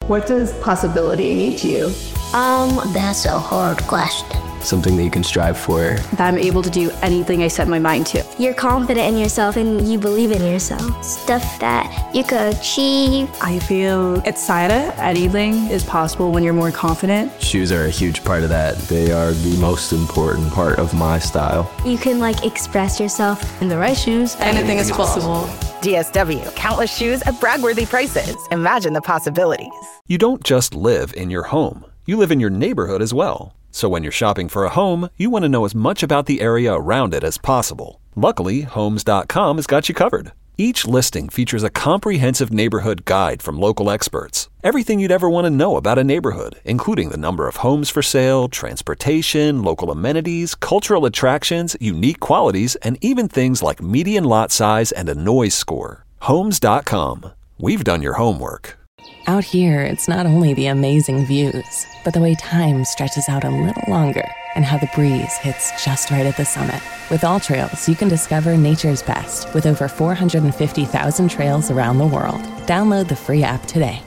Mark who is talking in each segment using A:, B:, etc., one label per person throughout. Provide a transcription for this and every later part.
A: What does possibility mean to you?
B: That's a hard question.
C: Something that you can strive for.
D: That I'm able to do anything I set my mind to.
B: You're confident in yourself and you believe in yourself. Stuff that you could achieve.
D: I feel excited. Anything is possible when you're more confident.
C: Shoes are a huge part of that.
E: They are the most important part of my style.
B: You can express yourself.
D: In the right shoes, anything is possible.
F: DSW, countless shoes at brag-worthy prices. Imagine the possibilities.
G: You don't just live in your home. You live in your neighborhood as well. So when you're shopping for a home, you want to know as much about the area around it as possible. Luckily, Homes.com has got you covered. Each listing features a comprehensive neighborhood guide from local experts. Everything you'd ever want to know about a neighborhood, including the number of homes for sale, transportation, local amenities, cultural attractions, unique qualities, and even things like median lot size and a noise score. Homes.com. We've done your homework.
H: Out here, it's not only the amazing views, but the way time stretches out a little longer and how the breeze hits just right at the summit. With All Trails, you can discover nature's best with over 450,000 trails around the world. Download the free app today.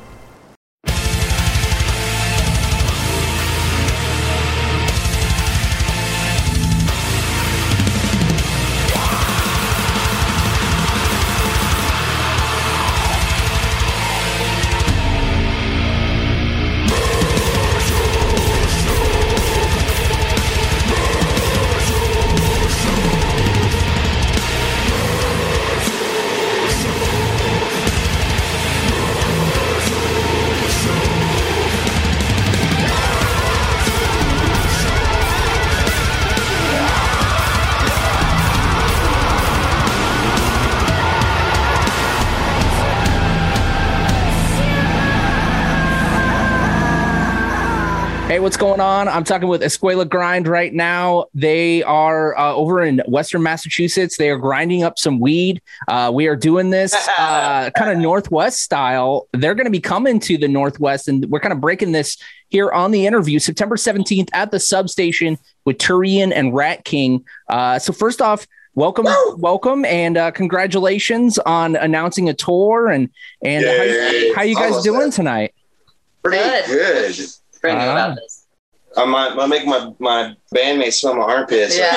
I: Hey, what's going on? I'm talking with Escuela Grind right now. They are over in Western Massachusetts. They are grinding up some weed. We are doing this kind of Northwest style. They're going to be coming to the Northwest, and we're kind of breaking this here on the interview, September 17th at the Substation with Turian and Rat King. So first off, welcome, and congratulations on announcing a tour. And how you guys doing tonight?
J: Pretty good. Pretty good about this. I make my bandmates smell my armpits.
I: Yeah.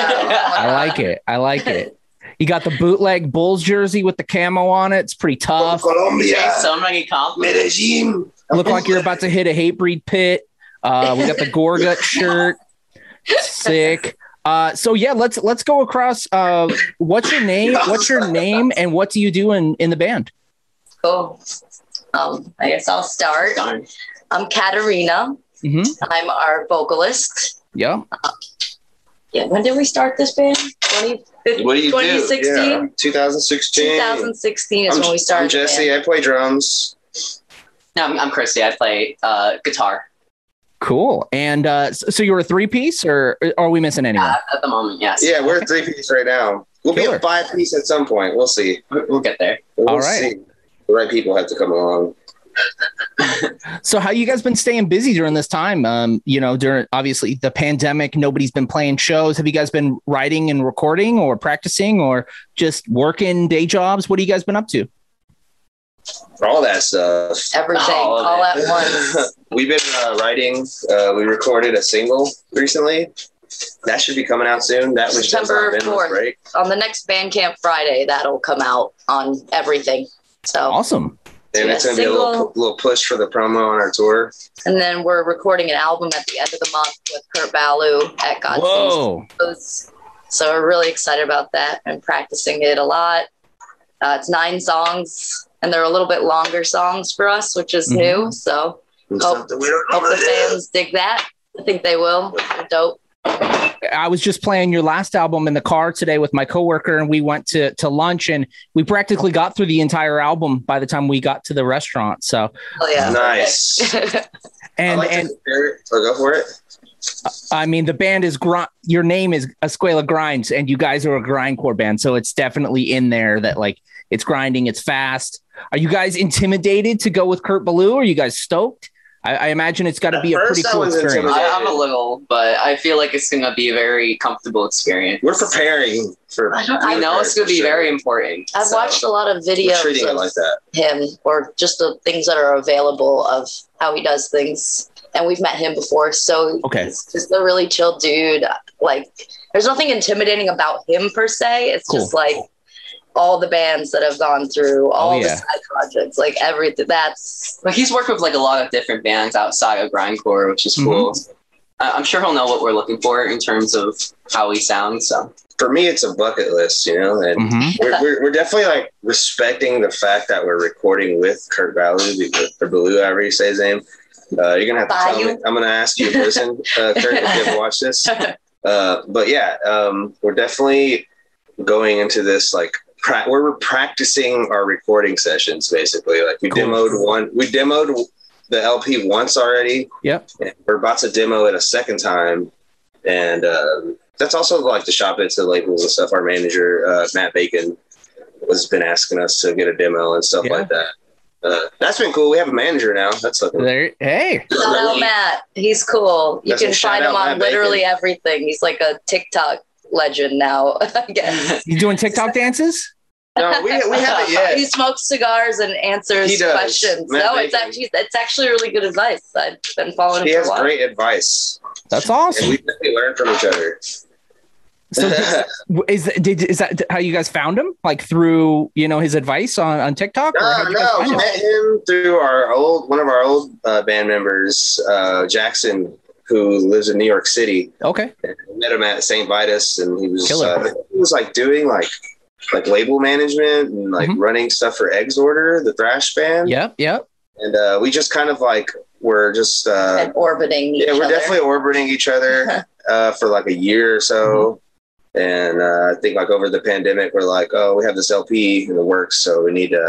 I: I like it. You got the bootleg Bulls jersey with the camo on it. It's pretty tough.
J: Colombia.
I: Medellin. Look like you're about to hit a hate breed pit. We got the Gorgut shirt. Sick. So yeah, let's go across. What's your name? And what do you do in the band?
K: Cool. I guess I'll start. I'm Katarina.
I: Mm-hmm.
K: I'm our vocalist.
I: Yeah.
K: When did we start this band? 2016?
J: Yeah. 2016.
K: 2016 is when we started.
J: I'm Jesse. I play drums.
L: No, I'm Christy. I play guitar.
I: Cool. And so you're a three-piece, or are we missing anyone?
L: At the moment, yes.
J: Yeah, we're a three-piece right now. We'll be a five-piece at some point. We'll see.
L: We'll get there.
I: All right.
J: See. The right people have to come along.
I: So how you guys been staying busy during this time? During obviously the pandemic, nobody's been playing shows. Have you guys been writing and recording or practicing or just working day jobs? What have you guys been up to?
J: All that stuff.
K: Everything, all at once.
J: We've been writing. We recorded a single recently. That should be coming out soon. That was
K: September 4th. On the next Bandcamp Friday, that'll come out on everything. So
I: awesome.
J: And it's going to be a little push for the promo on our tour.
K: And then we're recording an album at the end of the month with Kurt Ballou at God's. So we're really excited about that and practicing it a lot. It's 9 songs, and they're a little bit longer songs for us, which is new. So hope the fans dig that. I think they will. They're dope.
I: I was just playing your last album in the car today with my coworker, and we went to lunch, and we practically got through the entire album by the time we got to the restaurant. So
J: nice.
I: and
J: go for it.
I: I mean, the band is your name is Escuela Grinds, and you guys are a grindcore band, so it's definitely in there that it's grinding, it's fast. Are you guys intimidated to go with Kurt Ballou? Are you guys stoked? I imagine it's got to be a pretty cool experience.
L: I'm a little, but I feel like it's going to be a very comfortable experience.
J: We're preparing for.
L: I know it's going to be very important.
K: I've watched a lot of videos of
J: like that.
K: him, or just the things that are available of how he does things. And we've met him before, so he's just a really chill dude. Like, there's nothing intimidating about him per se. It's just like all the bands that have gone through, all the side projects, like everything. But
L: he's worked with like a lot of different bands outside of grindcore, which is cool. I'm sure he'll know what we're looking for in terms of how he sounds. So
J: for me, it's a bucket list, you know, and we're definitely like respecting the fact that we're recording with Kurt Ballou, or Ballou, however you say his name. You're gonna have to tell me. I'm gonna ask you in person, Kurt, if you ever watch this. But yeah, we're definitely going into this like we're practicing our recording sessions. Basically, like we demoed the LP once already.
I: Yep.
J: And we're about to demo it a second time, and that's also like the shop it's the labels and stuff. Our manager Matt Bacon has been asking us to get a demo and stuff like that. That's been cool. We have a manager now. That's looking
I: there. Hey,
K: shout out Matt. He's cool. You can find him on literally everything. He's like a TikTok legend now, I guess.
I: You doing TikTok dances?
J: No, we haven't yet.
K: He smokes cigars and answers questions. No, it's actually really good advice. I've been following him for a while.
J: He has great advice.
I: That's awesome.
J: And we definitely learn from each other.
I: So is that how you guys found him? Like through, his advice on TikTok?
J: No, we met him through one of our old band members, Jackson, who lives in New York City.
I: Okay.
J: And we met him at St. Vitus, and he was like doing like label management and like running stuff for Eggs Order, the thrash band.
I: Yep.
J: And we just kind of like we're just
K: orbiting each other.
J: We're definitely orbiting each other for like a year or so. And I think like over the pandemic, we're like, oh, we have this LP in the works, so we need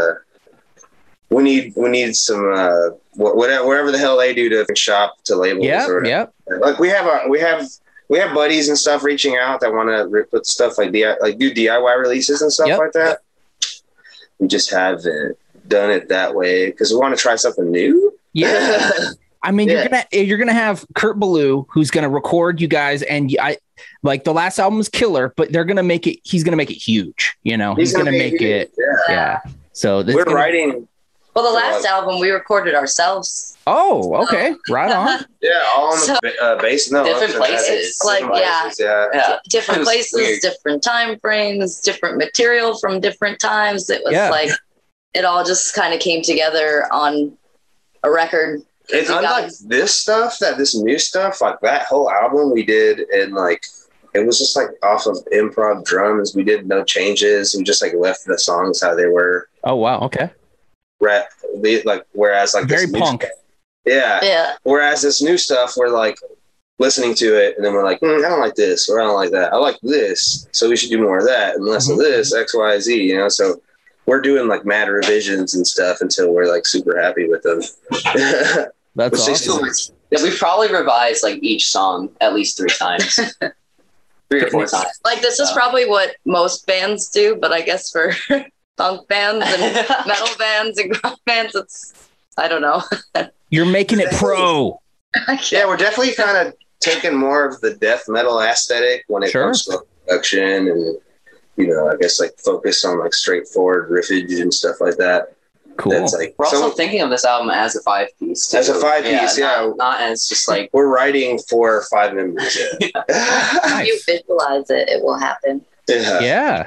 J: some whatever the hell they do to shop to labels.
I: Yeah.
J: Like we have buddies and stuff reaching out that want to put stuff like do DIY releases and stuff like that. We just haven't done it that way because we want to try something new.
I: Yeah. I mean, you're gonna have Kurt Ballou, who's gonna record you guys, and like the last album's killer, but they're gonna make it. He's gonna make it huge. He's gonna make it. Yeah. So
J: we're writing.
K: Well, the last album we recorded ourselves.
I: Oh, okay, right on.
J: Yeah, all on the bass. No,
L: different places.
K: Different places, different time frames, different material from different times. It was like it all just kind of came together on a record.
J: It's unlike this new stuff, like that whole album we did, and like it was just like off of improv drums. We did no changes. We just like left the songs how they were.
I: Oh wow, okay.
J: Whereas like
I: very punk.
J: Yeah. Whereas this new stuff, we're like listening to it, and then we're like, I don't like this, or I don't like that. I like this, so we should do more of that, and less of this, X, Y, Z. So we're doing like mad revisions and stuff until we're like super happy with them.
I: That's awesome.
L: We've probably revised like each song at least 3 times. 3 or 4 times.
K: Like this is probably what most bands do, but I guess for punk bands and metal bands and rock bands, it's, I don't know.
I: You're making it pro.
J: Yeah, we're definitely kind of taking more of the death metal aesthetic when it comes to production and, I guess like focus on like straightforward riffage and stuff like that.
I: Cool.
L: We're also thinking of this album as a 5-piece too.
J: As a 5-piece,
L: not as just like
J: we're writing for 5 members.
K: If you visualize it, it will happen.
I: Yeah.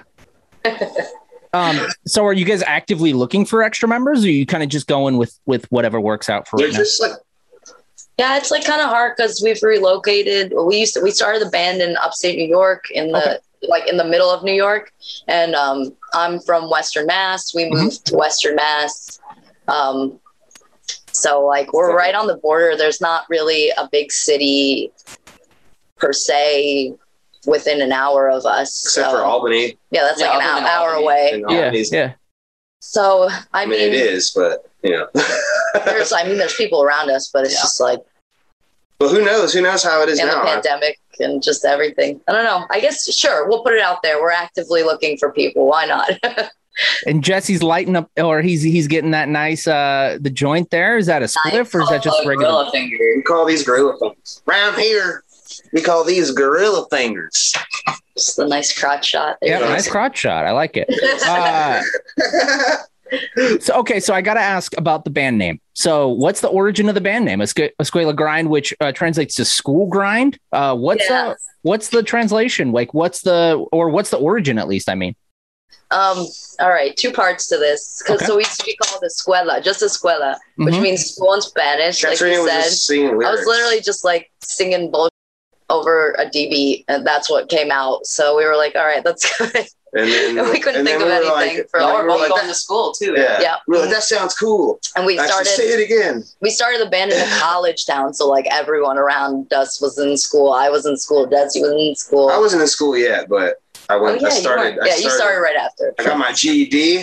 I: So are you guys actively looking for extra members, or are you kind of just going with whatever works out for right now?
K: Yeah, it's like kind of hard because we've relocated. We started the band in upstate New York in the middle of New York, and I'm from Western Mass. We moved to Western Mass, so like we're right on the border. There's not really a big city per se within an hour of us,
J: except for Albany.
K: Yeah, that's like an hour away.
I: Yeah.
K: So I mean,
J: it is, but
K: there's people around us, but it's just like.
J: But who knows? Who knows how it is now?
K: The pandemic and just everything. I don't know. I guess, sure, we'll put it out there. We're actively looking for people. Why not?
I: And Jesse's lighting up, or he's getting that nice the joint there. Is that a spliff or is that just regular?
L: Gorilla finger.
J: We call these gorilla fingers. Round here, we call these gorilla fingers.
K: Just a nice crotch shot.
I: Yeah, nice crotch shot. I like it. So I got to ask about the band name. So what's the origin of the band name? Escuela Grind, which translates to school grind. What's the translation? Like, what's the origin, at least? I mean.
K: All right, two parts to this. So we used to be called escuela, just escuela, which means school in Spanish. Like you said, I was literally just like singing bullshit over a DB, and that's what came out. So we were like, all right, that's good.
J: And then
K: we couldn't think of anything for
L: like, we're both going to school too.
K: Yeah.
J: We're like, that sounds cool.
K: And we started
J: say it again.
K: We started the band in a college town, so like everyone around us was in school. I was in school. Jesse was in school.
J: I wasn't in school yet, but I went.
K: You started right after.
J: I got my GED,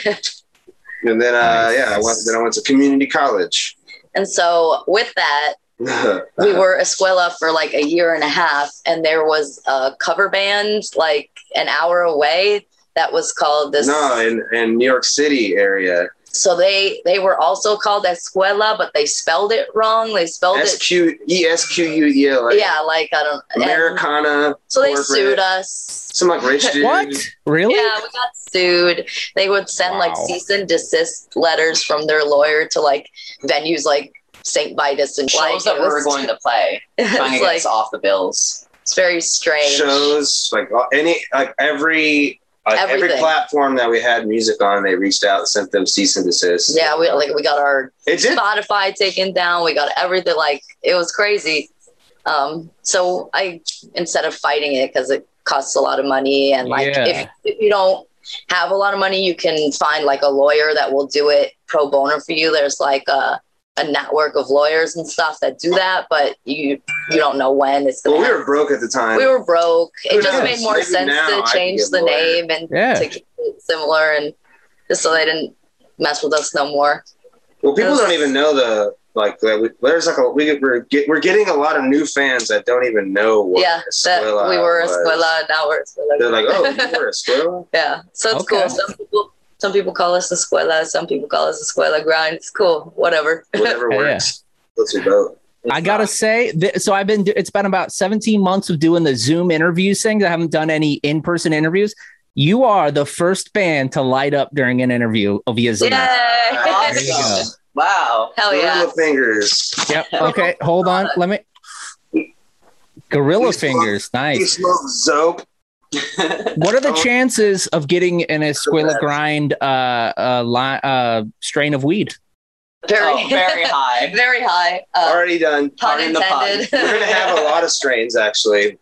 J: and then I went to community college.
K: And so with that, we were Escuela for like a year and a half, and there was a cover band like an hour away that was called this.
J: No, in New York City area.
K: So they were also called Escuela, but they spelled it wrong. They spelled it
J: Esqueuela.
K: Yeah, like I don't
J: Americana.
K: So they sued us.
J: Some like rich dude.
I: What? Really?
K: Yeah, we got sued. They would send like cease and desist letters from their lawyer to like venues like St. Vitus and
L: shows that we were going to play, trying to get us off the bills.
K: It's very strange.
J: Shows every platform that we had music on, they reached out and sent them cease and desist.
K: Yeah, we got our Spotify taken down. We got everything. Like it was crazy. So I, instead of fighting it, because it costs a lot of money, and like if you don't have a lot of money, you can find like a lawyer that will do it pro bono for you. There's like a network of lawyers and stuff that do that, but you don't know when it's going to happen.
J: We were broke at the time.
K: We were broke. It just made more sense to change the name and to keep it similar, and just so they didn't mess with us no more.
J: Well, people don't even know we're getting a lot of new fans that don't even know what Escuela
K: we were Escuela, now we're Escuela.
J: They're like, oh, you were Escuela?
K: Yeah, so it's cool. Some people call us Escuela. Some people call us Escuela Grind. It's cool. Whatever
J: works. Let's do.
I: I gotta say, so it's been about 17 months of doing the Zoom interviews thing. I haven't done any in-person interviews. You are the first band to light up during an interview via Zoom.
L: Awesome.
I: There you go.
L: Wow.
K: Hell yeah.
J: Gorilla fingers.
I: Yep. Okay. Hold on. Let me. Gorilla fingers. Nice.
J: You smoke Zope.
I: What are the chances of getting an Escuela Grind strain of weed?
K: Very
L: high.
K: Very high.
J: Already done.
K: Pun intended.
J: We're going to have a lot of strains, actually.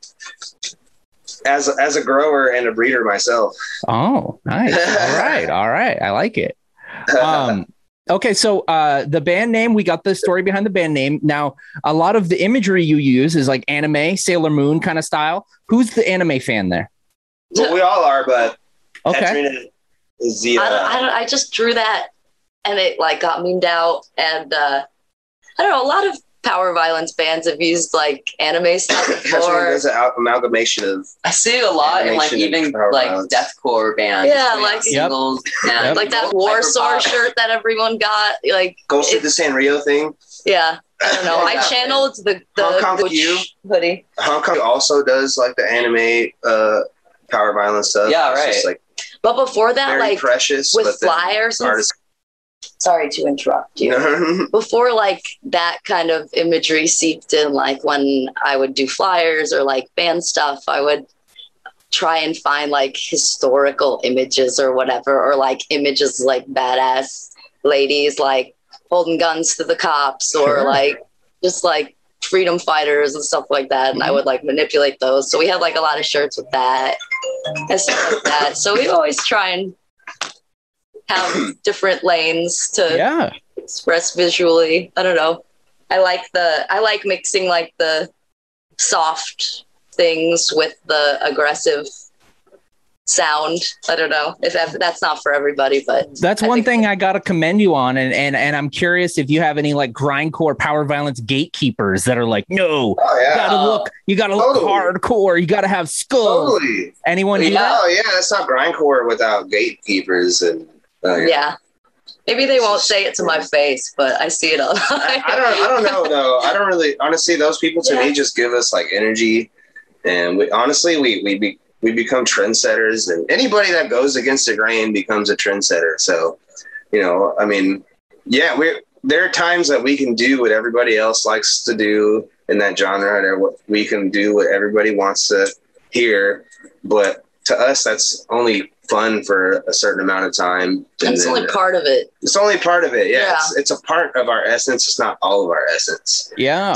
J: As a grower and a breeder myself.
I: Oh, nice. All right. I like it. Okay, so the band name, we got the story behind the band name. Now, a lot of the imagery you use is like anime, Sailor Moon kind of style. Who's the anime fan there?
J: Well, we all are, but
I: okay.
J: Katrina is the.
K: I just drew that, and it like got memed out, and I don't know. A lot of power violence bands have used like anime stuff before.
J: There's an amalgamation of.
L: I see it a lot in like even like deathcore bands.
K: Yeah, like singles, like that War Sword shirt that everyone got. Like
J: Ghost of the Sanrio thing.
K: Yeah. I don't know. I channeled the
J: Hong Kong
K: hoodie.
J: Hong Kong also does like the anime power violence stuff.
L: Yeah, right.
J: It's just, like,
K: but before that,
J: very
K: like
J: precious,
K: with flyers. Sorry to interrupt you. Before like that kind of imagery seeped in, like when I would do flyers or like band stuff, I would try and find like historical images or whatever, or like images like badass ladies like holding guns to the cops, or like just like freedom fighters and stuff like that. And I would like manipulate those. So we had like a lot of shirts with that and stuff like that. So we always try and have different lanes to express visually. I don't know. I like mixing like the soft things with the aggressive sound. I don't know if that's not for everybody, but
I: that's one thing I got to commend you on. And I'm curious if you have any like grindcore power violence gatekeepers that are like, no, you gotta look hardcore. You got to have skull.
J: Totally.
I: Anyone do that?
J: Oh yeah. That's not grindcore without gatekeepers. And
K: yeah. Maybe they won't say it to my face, but I see it all.
J: I don't know though. I don't really, honestly, those people to me just give us like energy. And we become trendsetters, and anybody that goes against the grain becomes a trendsetter. So, you know, I mean, yeah, there are times that we can do what everybody else likes to do in that genre, or we can do what everybody wants to hear. But to us, that's only fun for a certain amount of time.
K: And it's only part of it.
J: It's only part of it. Yeah. It's a part of our essence. It's not all of our essence.
I: Yeah.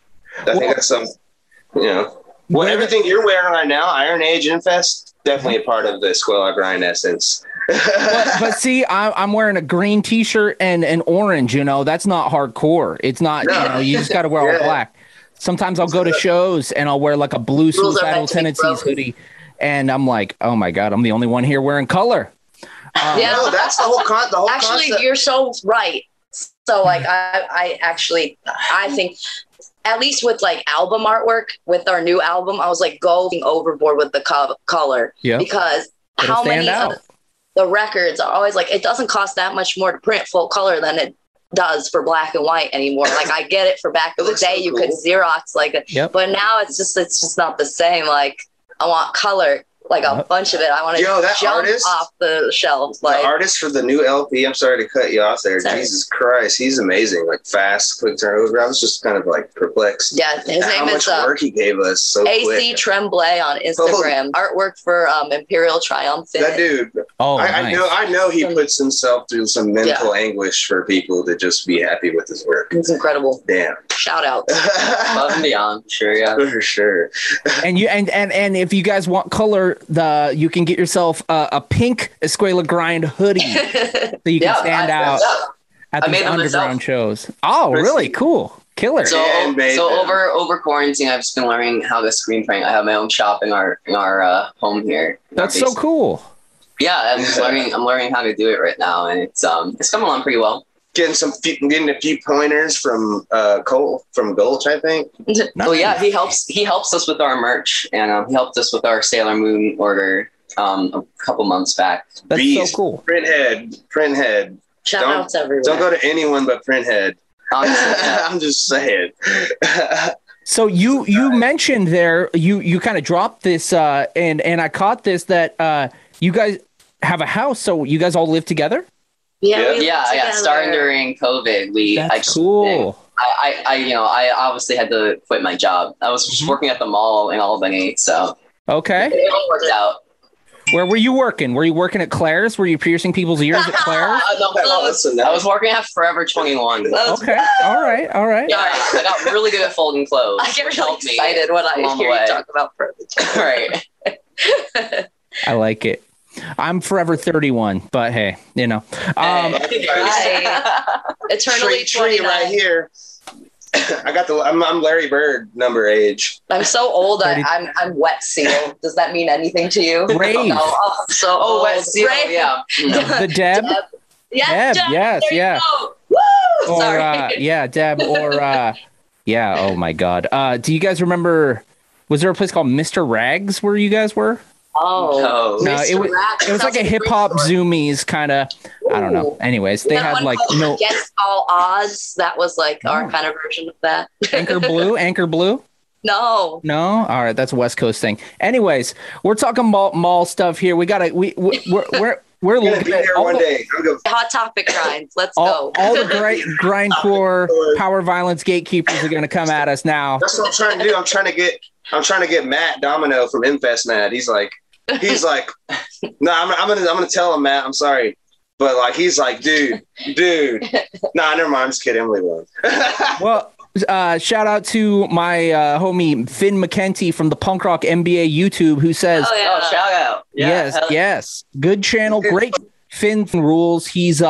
J: I think that's you know, well, everything you're wearing right now, Iron Age Infest, definitely a part of the Escuela Grind essence.
I: but see, I'm wearing a green T-shirt and an orange. You know, that's not hardcore. It's not. No. You know, you just got to wear all black. Sometimes I'll go to shows and I'll wear like a blue Suicidal Tendencies hoodie, and I'm like, oh my god, I'm the only one here wearing color.
J: No, that's the whole
K: Actually,
J: concept.
K: You're so right. So like, I think. At least with like album artwork, with our new album, I was like going overboard with the color because how many of the records are always like, it doesn't cost that much more to print full color than it does for black and white anymore. Like I get it for back in the day, you could Xerox but now it's just not the same. Like I want color. Like a bunch of it. I want to jump off the shelf. Like
J: the artist for the new LP, I'm sorry to cut you off there. Sorry. Jesus Christ, he's amazing. Like fast, quick turnover. I was just kind of like perplexed.
K: Yeah, his name is
J: how much work he gave us. So
K: AC
J: quick.
K: Tremblay on Instagram. Artwork for Imperial Triumphant.
J: That dude.
I: Oh,
J: nice. I know he puts himself through some mental anguish for people to just be happy with his work.
K: It's incredible.
J: Damn.
K: Shout out.
L: Above and beyond. Sure, yeah.
J: For sure.
I: And if you guys want color, you can get yourself a pink Escuela Grind hoodie so you can stand out at these underground shows. Oh, really? Cool. Killer.
L: So over quarantine, I've just been learning how to screen print. I have my own shop in our home here.
I: That's so cool.
L: Yeah, I'm learning how to do it right now, and it's coming along pretty well.
J: Getting a few pointers from Cole from Gulch, I think.
L: Oh yeah, he helps us with our merch, and he helped us with our Sailor Moon order a couple months back.
I: That's so cool.
J: Printhead.
K: Shout outs everywhere.
J: Don't go to anyone but Printhead. I'm just saying.
I: So you mentioned there you kind of dropped this and I caught this that you guys have a house, so you guys all live together?
L: Yeah. Starting during COVID,
I: That's cool.
L: I obviously had to quit my job. I was just working at the mall in Albany, so
I: okay,
L: it all worked out.
I: Where were you working? Were you working at Claire's? Were you piercing people's ears at Claire's?
L: I was working at Forever 21.
I: Okay, all right.
L: Yeah, I got really good at folding clothes.
K: I get really excited when I hear you talk about Forever 21.
L: Right.
I: I like it. I'm Forever 31, but hey, you know.
K: Eternally
J: tree right here. I'm Larry Bird number age.
K: I'm so old. I'm wet seal. Does that mean anything to you?
I: Rave.
K: No, so old.
L: Wet seal.
K: Rave.
L: Yeah.
I: The Deb.
K: Yes,
I: Deb.
K: Deb.
I: Yes.
K: Woo!
I: Or
K: Sorry.
I: Deb. Or yeah. Oh my God. Do you guys remember? Was there a place called Mr. Rags where you guys were?
K: Oh
I: no, it was like a hip hop Zoomies kind of. I don't know. Anyways, they had like no
K: Against All Odds. That was like our kind of version of that.
I: Anchor Blue.
K: No.
I: All right, that's a West Coast thing. Anyways, we're talking mall stuff here. We're looking at
J: one day.
K: Hot Topic grinds. Let's go.
I: All the great grindcore power violence gatekeepers are going to come at us now.
J: That's what I'm trying to do. I'm trying to get Matt Domino from Infest mad. He's like, no, I'm gonna tell him, Matt. I'm sorry, but like he's like, dude. Nah, never mind. I'm just kidding. I'm leaving.
I: Well, shout out to my homie Finn McKenty from the Punk Rock MBA YouTube, who says,
L: shout out.
I: Yes, good channel, great. Finn rules. He's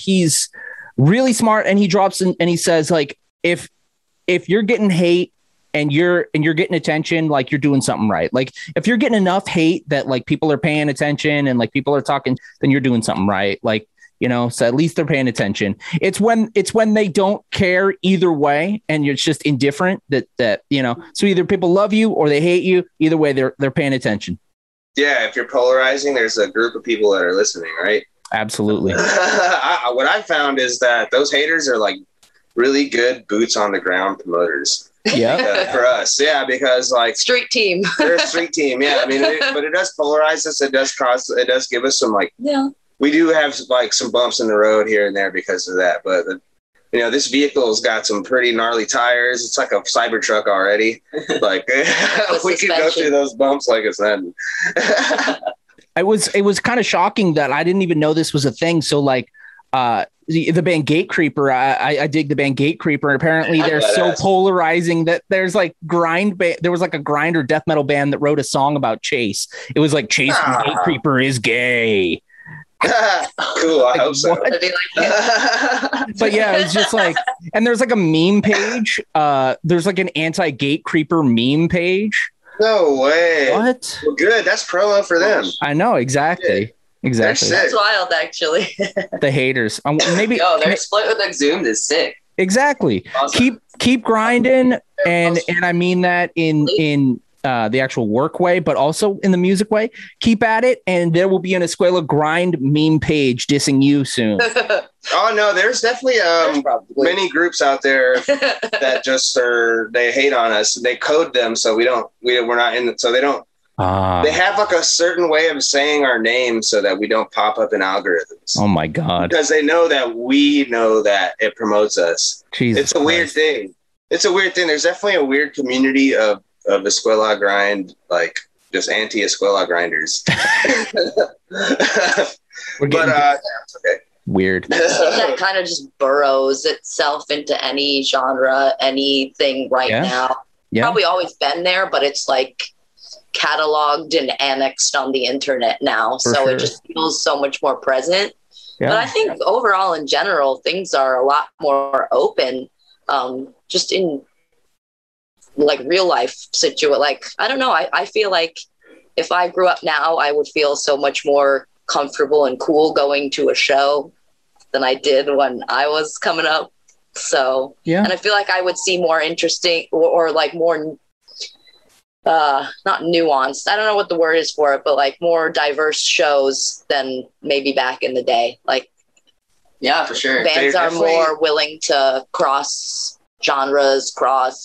I: really smart, and he drops in and he says like, if you're getting hate and you're getting attention, like you're doing something right. Like if you're getting enough hate that like people are paying attention and like people are talking, then you're doing something right. Like, you know, so at least they're paying attention. It's when they don't care either way and you're just indifferent that, you know, so either people love you or they hate you. Either way, they're paying attention.
J: Yeah. If you're polarizing, there's a group of people that are listening, right?
I: Absolutely.
J: What I found is that those haters are like really good boots on the ground promoters.
I: Yeah.
J: For us. Yeah. Because like
K: street team,
J: they're a street team. Yeah. I mean, but it does polarize us. It does give us some like, we do have like some bumps in the road here and there because of that. But, you know, this vehicle's got some pretty gnarly tires. It's like a Cybertruck already. Like we can go through those bumps like it's nothing.
I: It was kind of shocking that I didn't even know this was a thing. So like the band Gatecreeper, I dig the band Gatecreeper. Apparently they're so polarizing that there's like there was like a grind or death metal band that wrote a song about Chase. It was like Chase from Gatecreeper is gay.
J: Cool. I hope so.
I: But yeah, it's just like, and there's like a meme page. There's like an anti-Gatecreeper meme page.
J: No way.
I: What?
J: Well, good. That's promo for them.
I: I know. Exactly. Exactly.
K: That's wild, actually.
I: The haters. Maybe.
L: Their split with Exhumed is sick.
I: Exactly. Awesome. Keep grinding, and I mean that in the actual work way, but also in the music way. Keep at it, and there will be an Escuela Grind meme page dissing you soon.
J: Oh no, there's definitely many groups out there that just they hate on us. They code them so we're not in. So they don't. They have like a certain way of saying our name so that we don't pop up in algorithms.
I: Oh my God.
J: Because they know that we know that it promotes us.
I: Jesus
J: it's a weird thing. It's a weird thing. There's definitely a weird community of Escuela Grind, like just anti-Escuela grinders. Okay.
I: Weird.
K: That kind of just burrows itself into any genre, anything now.
I: Yeah.
K: Probably always been there, but it's like cataloged and annexed on the internet now. It just feels so much more present. Yeah. But I think overall in general, things are a lot more open, just in like real life situation. Like, I don't know. I feel like if I grew up now, I would feel so much more comfortable and cool going to a show than I did when I was coming up. So,
I: yeah.
K: And I feel like I would see more interesting or like more not nuanced. I don't know what the word is for it, but like more diverse shows than maybe back in the day. Like,
L: yeah, for sure.
K: Bands are more willing to cross genres,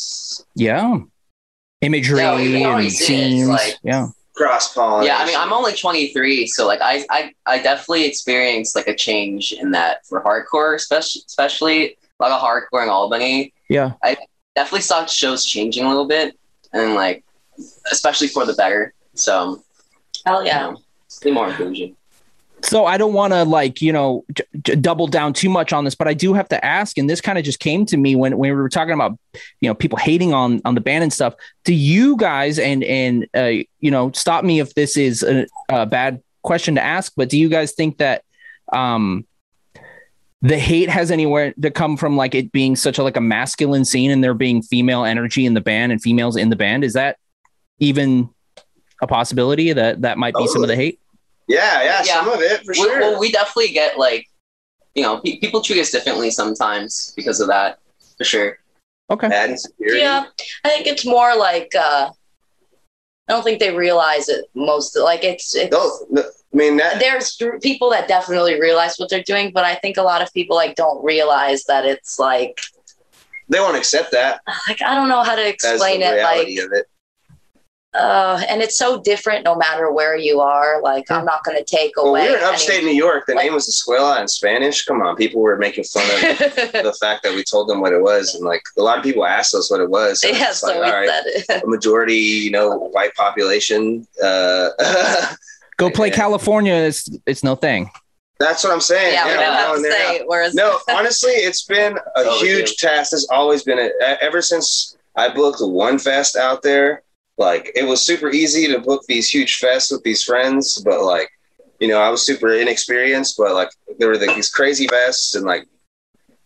I: imagery and scenes.
J: Cross pollination.
L: Yeah, I mean, I'm only 23, so like I definitely experienced like a change in that for hardcore, especially a lot of hardcore in Albany.
I: Yeah,
L: I definitely saw shows changing a little bit, and like especially for the better. So,
K: hell yeah,
L: be more inclusion.
I: So I don't want to double down too much on this, but I do have to ask, and this kind of just came to me when we were talking about, people hating on the band and stuff. Do you guys, and stop me if this is a bad question to ask, but do you guys think that the hate has anywhere to come from, like it being such a masculine scene and there being female energy in the band and females in the band? Is that even a possibility that might be some of the hate?
J: Yeah, some of it for sure.
L: Well, we definitely get people treat us differently sometimes because of that, for sure.
I: Okay.
K: Yeah, I think it's more like I don't think they realize it most. Like it's. There's people that definitely realize what they're doing, but I think a lot of people don't realize that it's like
J: they won't accept that.
K: Like I don't know how to explain it. Of it. And it's so different no matter where you are. Like, I'm not going to take away.
J: Well, we were in upstate New York. The name was Escuela in Spanish. Come on. People were making fun of the fact that we told them what it was. And, a lot of people asked us what it was. So
K: yeah, so we said it.
J: A majority, white population.
I: Go play California. It's no thing.
J: That's what I'm saying.
K: Yeah, we don't have to say it. Whereas
J: no, honestly, it's been a huge task. There's always been ever since I booked one fest out there. It was super easy to book these huge fests with these friends, but I was super inexperienced, but there were these crazy fests and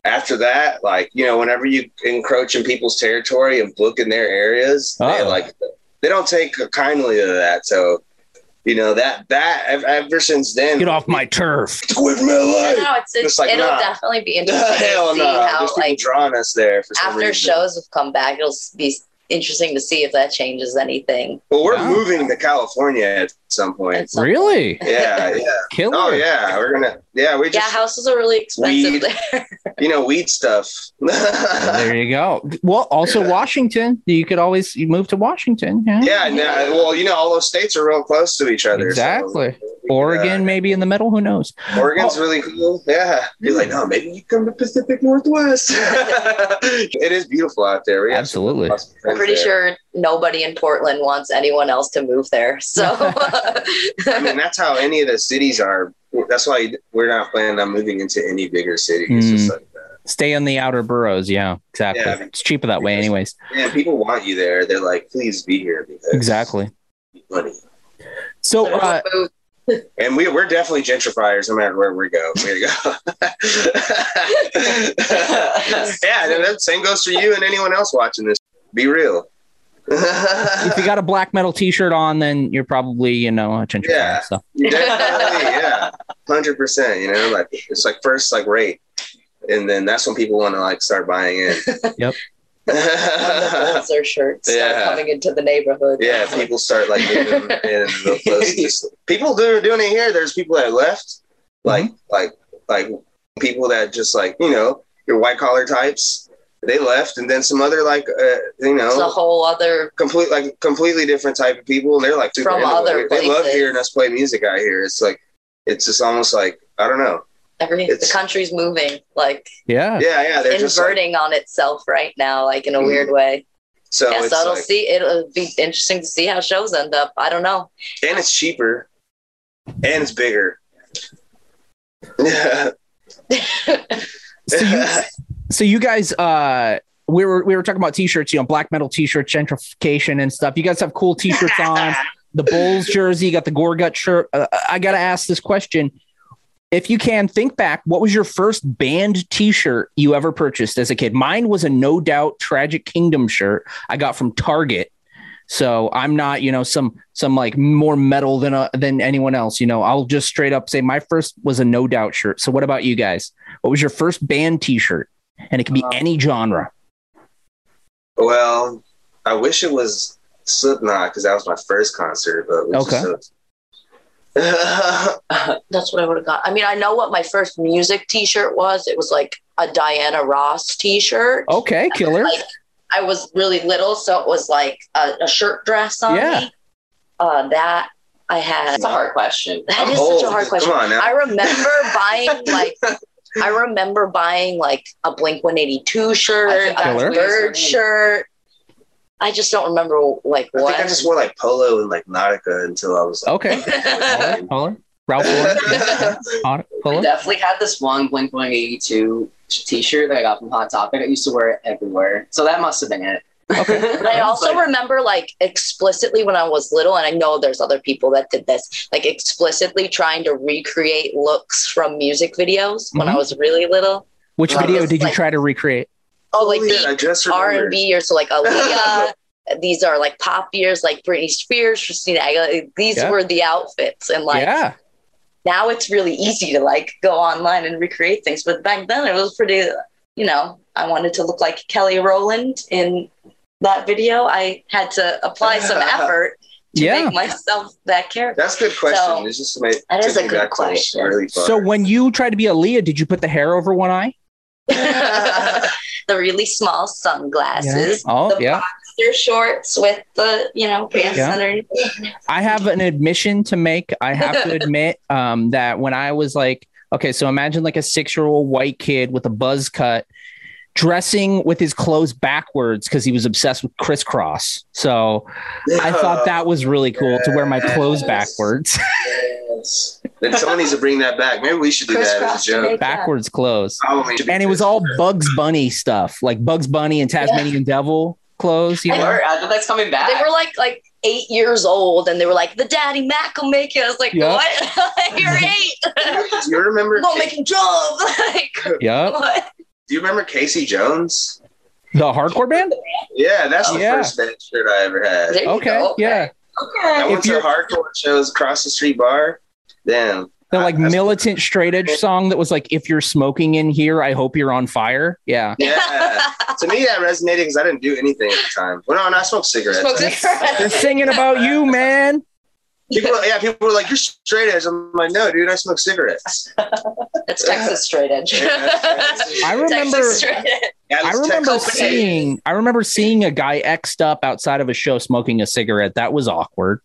J: after that, like, you know, whenever you encroach in people's territory and book in their areas, they don't take kindly to that. So, you know, that ever since then,
I: get off my turf.
J: Quit from LA.
K: No, it'll definitely be interesting to see how, like,
J: drawing us there for some
K: after
J: reason.
K: shows have come back. It'll be interesting to see if that changes anything.
J: Well, we're moving to California at some point.
I: Really?
J: Yeah.
I: Killer.
J: Oh yeah, we're gonna. Yeah, we just.
K: Yeah, houses are really expensive
J: weed,
K: there.
J: You know, weed stuff.
I: There you go. Well, also Washington. You could always move to Washington.
J: Yeah. Well, you know, all those states are real close to each other.
I: Exactly. So Oregon, maybe in the middle. Who knows?
J: Oregon's really cool. Yeah. You're like, no, maybe you come to Pacific Northwest. It is beautiful out there.
I: Absolutely.
K: I'm pretty sure nobody in Portland wants anyone else to move there. So,
J: I mean, that's how any of the cities are. That's why we're not planning on moving into any bigger city. It's just like that.
I: Stay in the outer boroughs. Yeah, exactly. Yeah, it's cheaper that way, anyways.
J: Yeah, people want you there. They're like, please be here.
I: Exactly.
J: Money.
I: So,
J: and we're definitely gentrifiers no matter where we go. Way to go. Yeah, the same goes for you and anyone else watching this. Be real.
I: If you got a black metal t-shirt on, then you're probably, you know, a gentrifier.
J: Yeah,
I: so.
J: Definitely, yeah, 100%. You know, like it's like first like rate, and then that's when people want to like start buying in.
I: Yep.
K: When the Bolzer shirts start coming into the neighborhood.
J: Yeah, people start like moving in real close. People doing it here. There's people that left, like people that just like, you know, your white collar types. They left, and then some other like you know,
K: it's a whole other
J: completely different type of people, and they're like super
K: from other places.
J: They love hearing us play music out here. It's like it's just almost like I don't know.
K: The country's moving, like
J: yeah.
K: They're inverting on itself right now, like in a weird way.
J: So
K: it'll be interesting to see how shows end up. I don't know.
J: And it's cheaper, and it's bigger. Yeah.
I: So you guys, we were talking about t-shirts, you know, black metal t-shirts, gentrification and stuff. You guys have cool t-shirts on. The Bulls jersey, you got the Gorgut shirt. I got to ask this question. If you can think back, what was your first band t-shirt you ever purchased as a kid? Mine was a No Doubt Tragic Kingdom shirt I got from Target. So I'm not, you know, some like more metal than anyone else. You know, I'll just straight up say my first was a No Doubt shirt. So what about you guys? What was your first band t-shirt? And it can be any genre.
J: Well, I wish it was Slipknot because that was my first concert. But
I: okay.
K: That's what I would have got. I mean, I know what my first music t-shirt was. It was like a Diana Ross t-shirt.
I: Okay, killer.
K: I was really little, so it was like a shirt dress on me. That I had.
L: That's a hard question.
K: That is such a hard question.
J: Come on now.
K: I remember buying like a Blink-182 shirt, a Bird shirt. I just don't remember like what.
J: I think I just wore like polo and like Nautica until I was like,
I: okay. Polo. Ralph Lauren.
L: I definitely had this one Blink-182 t-shirt that I got from Hot Topic. I used to wear it everywhere, so that must have been it.
I: Okay.
K: But I also remember like explicitly when I was little, and I know there's other people that did this, like explicitly trying to recreate looks from music videos when I was really little.
I: Which video did you try to recreate?
K: Oh, like the R&B years, so like Aaliyah. These are like pop years, like Britney Spears, Christina Aguilera. These were the outfits, and like now it's really easy to like go online and recreate things. But back then it was pretty, you know, I wanted to look like Kelly Rowland in that video. I had to apply some effort to make myself that character.
J: That's a good question. So, it's just
K: that is a good question.
J: Really
I: so when you tried to be Aaliyah, did you put the hair over one eye?
K: The really small sunglasses.
I: Yeah. Oh,
K: the boxer shorts with the, you know, pants underneath.
I: I have an admission to make. I have to admit that when I was like, okay, so imagine like a 6-year-old white kid with a buzz cut dressing with his clothes backwards because he was obsessed with crisscross. So I thought that was really cool to wear my clothes backwards.
J: Yes. Then someone needs to bring that back. Maybe we should do that as a joke.
I: Backwards clothes. And it was all Bugs Bunny stuff, like Bugs Bunny and Tasmanian Devil clothes. You know?
L: That's coming back.
K: They were like 8 years old, and they were like, the Daddy Mac will make it. I was like, what? You're 8.
J: Do you remember?
K: We'll make him jump. Like,
I: yeah.
K: What?
J: Do you remember Casey Jones?
I: The hardcore band?
J: Yeah, that's the first band shirt I ever had.
I: Okay, yeah.
J: I went to hardcore shows across the street bar. Damn.
I: The like militant straight edge song that was like, if you're smoking in here, I hope you're on fire. Yeah.
J: Yeah. To me, that resonated because I didn't do anything at the time. Well, no, I smoked cigarettes.
I: They're singing about you, man.
J: People were like, you're straight edge. I'm like, no, dude, I smoke cigarettes.
K: It's Texas straight edge.
I: I remember seeing a guy X'd up outside of a show smoking a cigarette. That was awkward.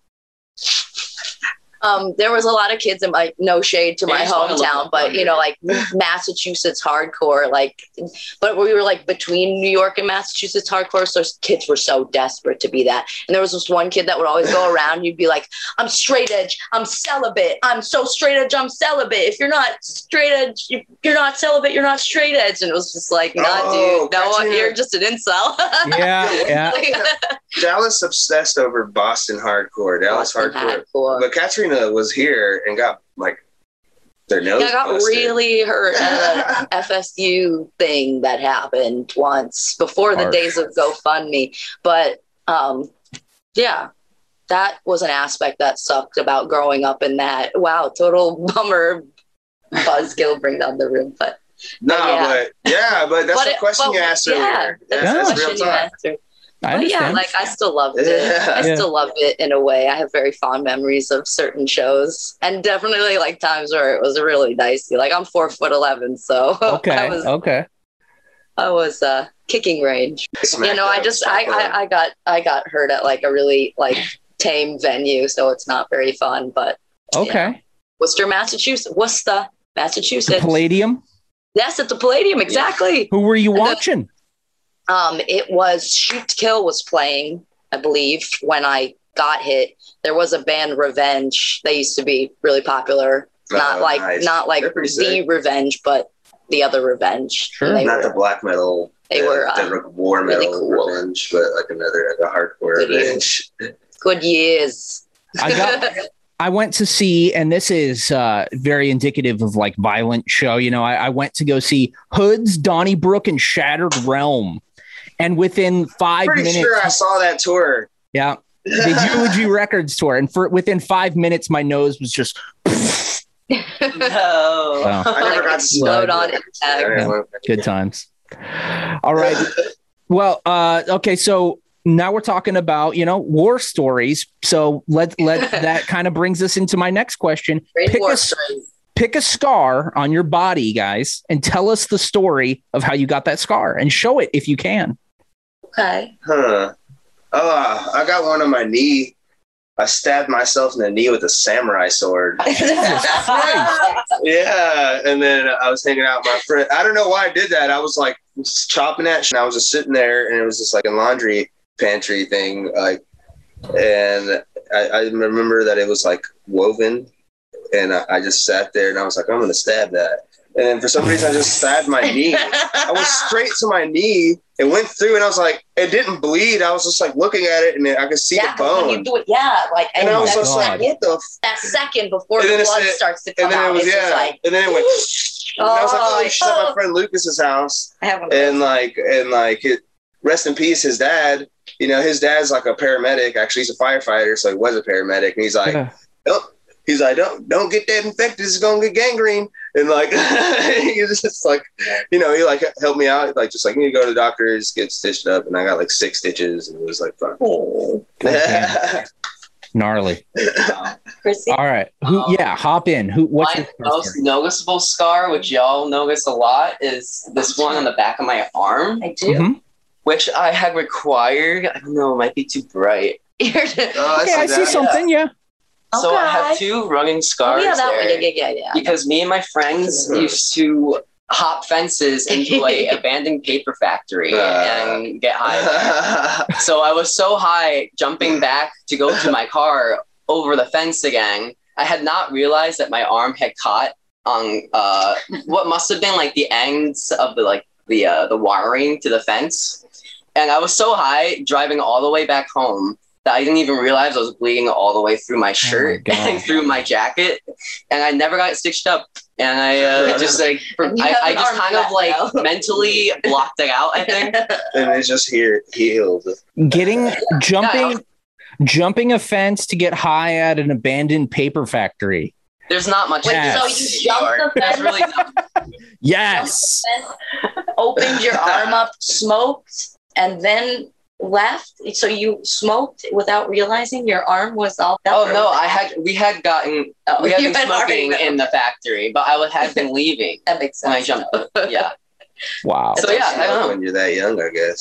K: There was a lot of kids in my, no shade to my hometown, but you know, like Massachusetts hardcore, like, but we were like between New York and Massachusetts hardcore. So kids were so desperate to be that. And there was this one kid that would always go around. You'd be like, I'm straight edge. I'm celibate. I'm so straight edge. I'm celibate. If you're not straight edge, you're not celibate. You're not straight edge. And it was just like, nah, dude, no, you're just an incel.
I: Yeah.
J: Dallas obsessed over Boston hardcore. Dallas hardcore. But Katrina was here and got like their nose.
K: I got really hurt at an FSU thing that happened once before the days of GoFundMe. But yeah, that was an aspect that sucked about growing up in that. Wow, total bummer. Buzzkill bring down the room, but
J: but that's the question you asked earlier. That's real talk.
K: But yeah, like I still loved it. I still love it in a way. I have very fond memories of certain shows, and definitely like times where it was really dicey. Like I'm 4'11", so I was kicking range. You know, I got hurt at like a really like tame venue, so it's not very fun. But Worcester, Massachusetts.
I: The Palladium.
K: Yes, at the Palladium, exactly.
I: Who were you watching?
K: It was Shoot to Kill was playing, I believe, when I got hit. There was a band, Revenge. They used to be really popular. Not like the Revenge, but the other Revenge.
J: Sure. Not the black metal.
K: They were
J: the war metal really cool. Revenge, but like another hardcore Revenge.
K: Good years.
I: I went to see, and this is very indicative of like violent show. You know, I went to go see Hoods, Donnybrook, and Shattered Realm. And within 5 minutes,
J: pretty sure I saw that tour.
I: Yeah, the Eulogy Records tour, and within 5 minutes, my nose was just.
K: No, I never got slowed on impact.
I: Good times. All right. Well, okay, so now we're talking about war stories. So that kind of brings us into my next question. Pick a scar on your body, guys, and tell us the story of how you got that scar, and show it if you can.
K: Okay.
J: I got one on my knee. I stabbed myself in the knee with a samurai sword. Yeah, and then I was hanging out with my friend. I don't know why I did that. I was like chopping that, and I was just sitting there, and it was just like a laundry pantry thing. And I remember that it was like woven, and I just sat there, and I was like, I'm gonna stab that. And then for some reason, I just stabbed my knee. I went straight to my knee. It went through, and I was like, it didn't bleed. I was just like looking at it, and I could see the bone.
K: When you do it, and I was just like, what the? That second before the blood starts to come out,
J: and then it went. And I was like, oh, she's at my friend Lucas's house, and rest in peace, his dad. You know, his dad's like a paramedic. Actually, he's a firefighter, so he was a paramedic, and he's like, don't get that infected. It's gonna get gangrene. And like, he's just like, he like helped me out. Like, just like, you need to go to the doctors, get stitched up. And I got like 6 stitches, and it was like, fun.
I: Gnarly. All right. Hop in. What's
L: my most noticeable scar, which y'all notice a lot, is this one on the back of my arm.
K: I do.
L: Which I had required. I don't know, it might be too bright.
I: I see something, yeah.
L: So I have 2 running scars
K: there.
L: Because me and my friends used to hop fences into a abandoned paper factory and get high there. So I was so high jumping back to go to my car over the fence again. I had not realized that my arm had caught on what must have been like the ends of the wiring to the fence. And I was so high driving all the way back home that I didn't even realize I was bleeding all the way through my shirt and through my jacket, and I never got it stitched up. And I just like I just kind of like mentally blocked it out, I think.
J: And it's just healed.
I: Jumping a fence to get high at an abandoned paper factory.
L: There's not much.
K: Wait, so you jumped the fence?
L: Really
I: yes.
K: Opened your arm up, smoked, and then left. So you smoked without realizing your arm was all.
L: Oh no, we had been smoking in the factory, but I had been leaving.
K: That makes sense.
L: When I jumped. Yeah.
I: Wow.
L: So yeah, I don't know.
J: When you're that young, I guess.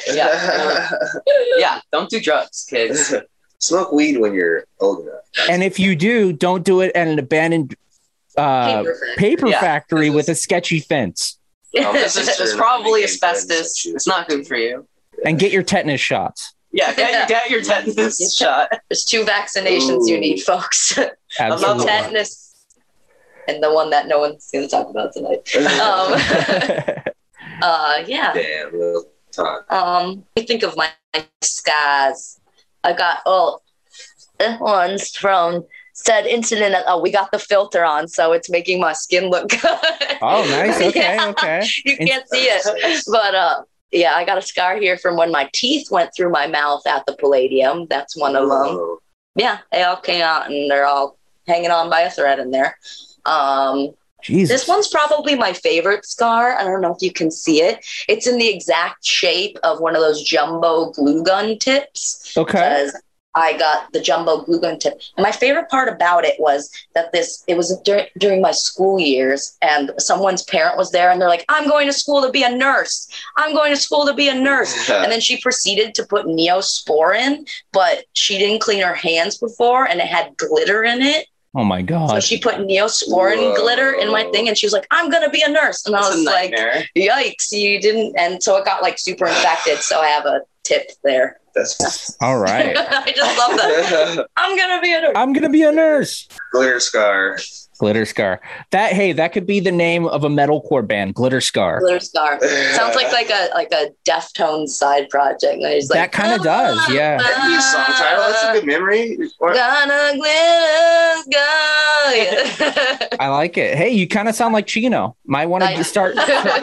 L: Yeah. Don't do drugs, kids.
J: Smoke weed when you're old enough.
I: And if you do, don't do it at an abandoned paper factory with a sketchy fence.
L: There's probably asbestos. It's not good for you.
I: And get your tetanus shots.
L: Yeah, get your tetanus shot.
K: There's 2 vaccinations you need, folks.
I: Absolutely.
K: Tetanus and the one that no one's going to talk about tonight. Yeah.
J: Damn, little talk.
K: I think of my scars. I got this one's from said incident. We got the filter on, so it's making my skin look good.
I: Oh, nice. Okay,
K: yeah.
I: okay.
K: You can't see it, but yeah, I got a scar here from when my teeth went through my mouth at the Palladium. That's one of them. Yeah, they all came out, and they're all hanging on by a thread in there. This one's probably my favorite scar. I don't know if you can see it. It's in the exact shape of one of those jumbo glue gun tips.
I: Okay.
K: I got the jumbo glue gun tip. And my favorite part about it was that it was during my school years, and someone's parent was there, and they're like, I'm going to school to be a nurse. I'm going to school to be a nurse. And then she proceeded to put Neosporin, but she didn't clean her hands before, and it had glitter in it.
I: Oh my God.
K: So she put Neosporin glitter in my thing, and she was like, I'm going to be a nurse. And I was like, yikes, you didn't. And so it got like super infected. So I have a tip there.
J: That's
I: all right.
K: I just love that. I'm going to be a nurse.
I: I'm going to be a nurse.
J: Glitter Scar.
I: Glitter Scar. That could be the name of a metalcore band. Glitter Scar.
K: Glitter Scar. Sounds like a Deftones side project.
I: That kind of does, yeah.
J: That'd be a song title. That's a good memory.
K: Gonna glitter sky.
I: I like it. Hey, you kind of sound like Chino. Might want to start.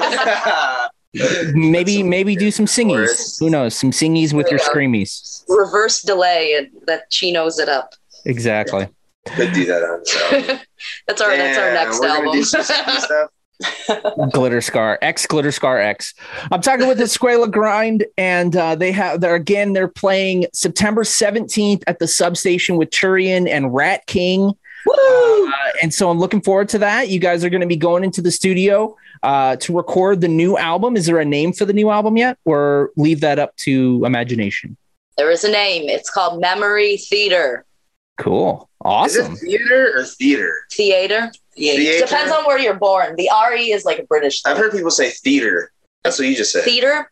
I: maybe do some singies. Who knows? Some singies with your screamies.
K: Reverse delay, and that Chino's it up.
I: Exactly.
J: Could do that on this album.
K: That's our next album.
J: Do some stuff.
I: Glitter Scar X. I'm talking with Escuela Grind, and they're playing September 17th at the Substation with Turian and Rat King.
K: Woo!
I: And so I'm looking forward to that. You guys are going to be going into the studio to record the new album. Is there a name for the new album yet, or leave that up to imagination?
K: There is a name. It's called Memory Theater.
I: Cool. Awesome.
J: Is it theater or theater?
K: Theater. Depends on where you're born. The RE is like a British thing.
J: I've heard people say theater. That's what you just said.
K: Theater.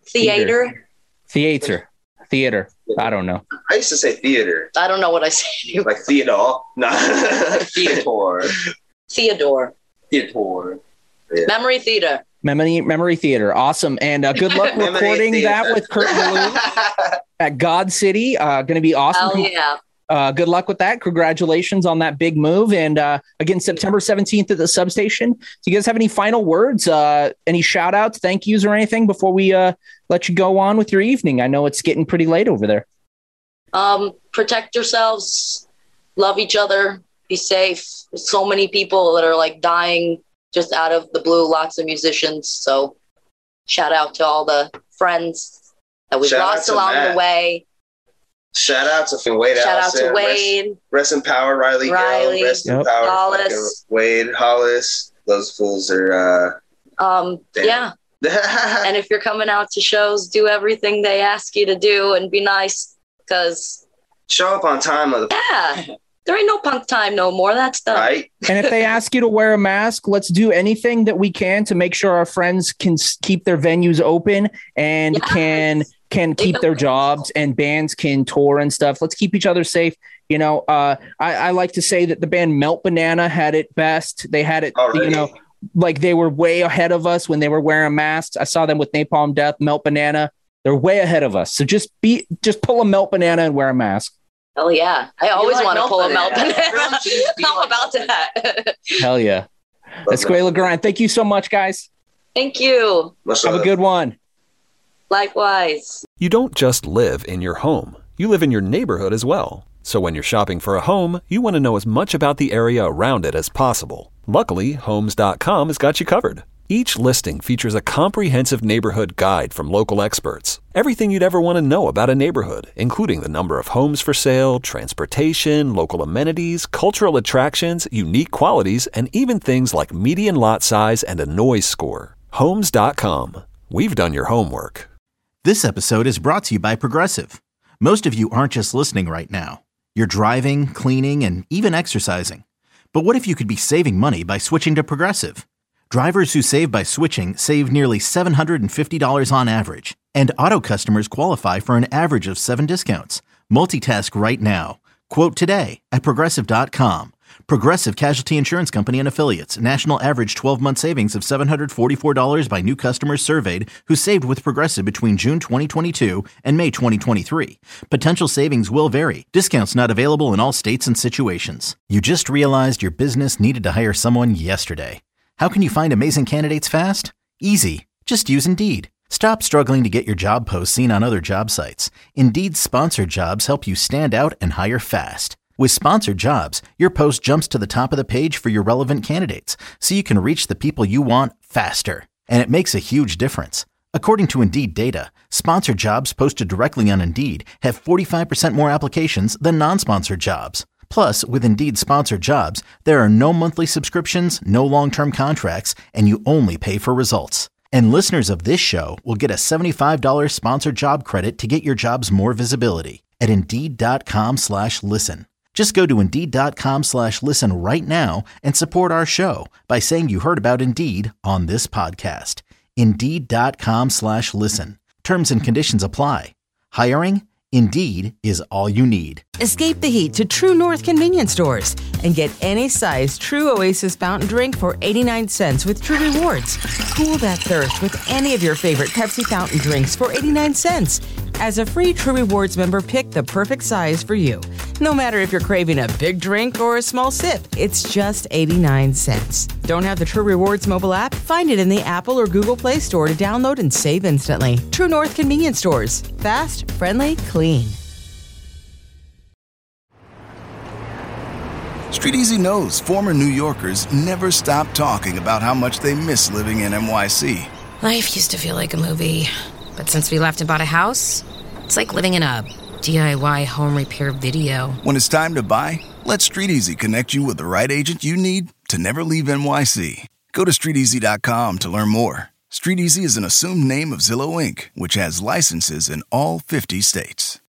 I: I don't know.
J: I used to say theater.
K: I don't know what I say.
J: Like Theodore. No.
K: Theodore.
J: Yeah.
K: Memory Theater.
I: Memory Theater. Awesome. And good luck recording that with Kurt Ballou at God City. Going to be awesome.
K: Hell yeah.
I: Good luck with that. Congratulations on that big move. And again, September 17th at the Substation. Do you guys have any final words, any shout outs, thank yous or anything before we let you go on with your evening? I know it's getting pretty late over there.
K: Protect yourselves. Love each other. Be safe. There's so many people that are like dying just out of the blue. Lots of musicians. So shout out to all the friends that we've lost along the way.
J: Shout out to Wade Allison.
K: Shout out to Wade.
J: Rest in power, Riley. Rest in power, Hollis. Wade, Hollis. Those fools are.
K: Yeah. And if you're coming out to shows, do everything they ask you to do and be nice, because
J: show up on time, motherfucker.
K: Yeah. There ain't no punk time no more. That's done.
J: Right.
I: And if they ask you to wear a mask, let's do anything that we can to make sure our friends can keep their venues open and can keep their jobs, and bands can tour and stuff. Let's keep each other safe. You know, I like to say that the band Melt Banana had it best. They had it, like they were way ahead of us when they were wearing masks. I saw them with Napalm Death, Melt Banana. They're way ahead of us. So just pull a Melt Banana and wear a mask.
K: Oh yeah, I always want to pull a melt banana. How about that?
I: Hell yeah. Escuela Grind, thank you so much, guys.
K: Thank you.
I: Have a good one.
K: Likewise.
G: You don't just live in your home. You live in your neighborhood as well. So when you're shopping for a home, you want to know as much about the area around it as possible. Luckily, Homes.com has got you covered. Each listing features a comprehensive neighborhood guide from local experts. Everything you'd ever want to know about a neighborhood, including the number of homes for sale, transportation, local amenities, cultural attractions, unique qualities, and even things like median lot size and a noise score. Homes.com. We've done your homework.
M: This episode is brought to you by Progressive. Most of you aren't just listening right now. You're driving, cleaning, and even exercising. But what if you could be saving money by switching to Progressive? Drivers who save by switching save nearly $750 on average. And auto customers qualify for an average of 7 discounts. Multitask right now. Quote today at Progressive.com. Progressive Casualty Insurance Company and Affiliates. National average 12-month savings of $744 by new customers surveyed who saved with Progressive between June 2022 and May 2023. Potential savings will vary. Discounts not available in all states and situations. You just realized your business needed to hire someone yesterday. How can you find amazing candidates fast? Easy. Just use Indeed. Stop struggling to get your job posts seen on other job sites. Indeed's sponsored jobs help you stand out and hire fast. With sponsored jobs, your post jumps to the top of the page for your relevant candidates, so you can reach the people you want faster. And it makes a huge difference. According to Indeed data, sponsored jobs posted directly on Indeed have 45% more applications than non-sponsored jobs. Plus, with Indeed sponsored jobs, there are no monthly subscriptions, no long-term contracts, and you only pay for results. And listeners of this show will get a $75 sponsored job credit to get your jobs more visibility at Indeed.com/listen. Just go to Indeed.com/listen right now and support our show by saying you heard about Indeed on this podcast. Indeed.com/listen. Terms and conditions apply. Hiring? Indeed is all you need.
N: Escape the heat to True North convenience stores and get any size True Oasis fountain drink for 89 cents with True Rewards. Cool that thirst with any of your favorite Pepsi fountain drinks for 89 cents. As a free True Rewards member, pick the perfect size for you. No matter if you're craving a big drink or a small sip, it's just 89 cents. Don't have the True Rewards mobile app? Find it in the Apple or Google Play Store to download and save instantly. True North convenience stores. Fast, friendly, clean.
O: Street Easy knows former New Yorkers never stop talking about how much they miss living in NYC.
P: Life used to feel like a movie, but since we left and bought a house, it's like living in a DIY home repair video.
O: When it's time to buy, let Street Easy connect you with the right agent you need to never leave NYC. Go to StreetEasy.com to learn more. Street Easy is an assumed name of Zillow Inc., which has licenses in all 50 states.